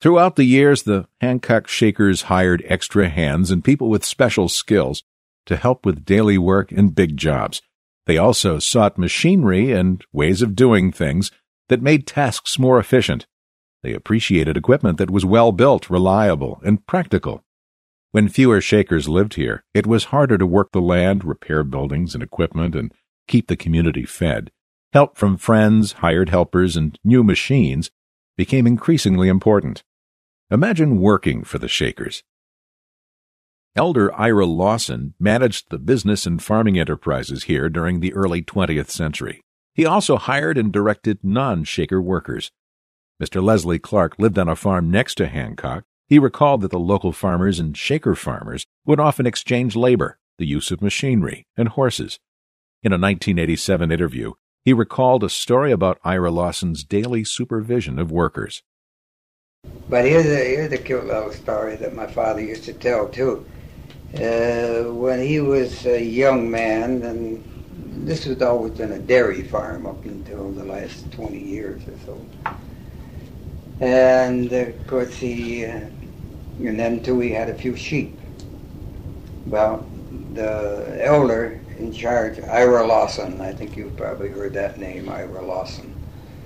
Throughout the years, the Hancock Shakers hired extra hands and people with special skills to help with daily work and big jobs. They also sought machinery and ways of doing things that made tasks more efficient. They appreciated equipment that was well-built, reliable, and practical. When fewer Shakers lived here, it was harder to work the land, repair buildings and equipment, and keep the community fed. Help from friends, hired helpers, and new machines became increasingly important. Imagine working for the Shakers. Elder Ira Lawson managed the business and farming enterprises here during the early 20th century. He also hired and directed non-Shaker workers. Mr. Leslie Clark lived on a farm next to Hancock. He recalled that the local farmers and Shaker farmers would often exchange labor, the use of machinery, and horses. In a 1987 interview, he recalled a story about Ira Lawson's daily supervision of workers. But here's a cute little story that my father used to tell, too. When he was a young man, and this was always in a dairy farm up until the last 20 years or so. And, of course, and then, too, he had a few sheep. Well, the elder in charge, Ira Lawson, I think you've probably heard that name, Ira Lawson.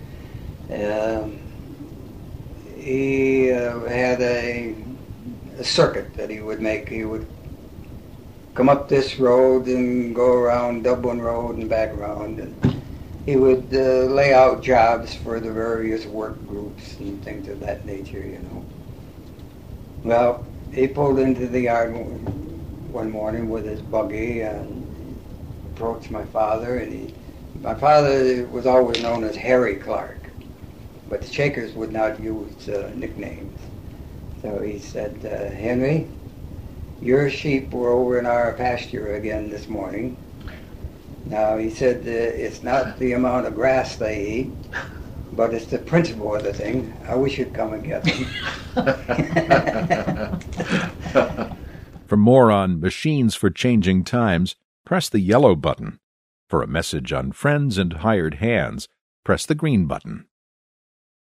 He had a circuit that he would make. He would come up this road and go around Dublin Road and back around, and he would lay out jobs for the various work groups and things of that nature, you know. Well, he pulled into the yard one morning with his buggy and approached my father, and my father was always known as Harry Clark, but the Shakers would not use nicknames. So he said, Henry, your sheep were over in our pasture again this morning. Now, he said, it's not the amount of grass they eat, but it's the principle of the thing. I wish you'd come and get them. For more on machines for changing times, press the yellow button. For a message on friends and hired hands, press the green button.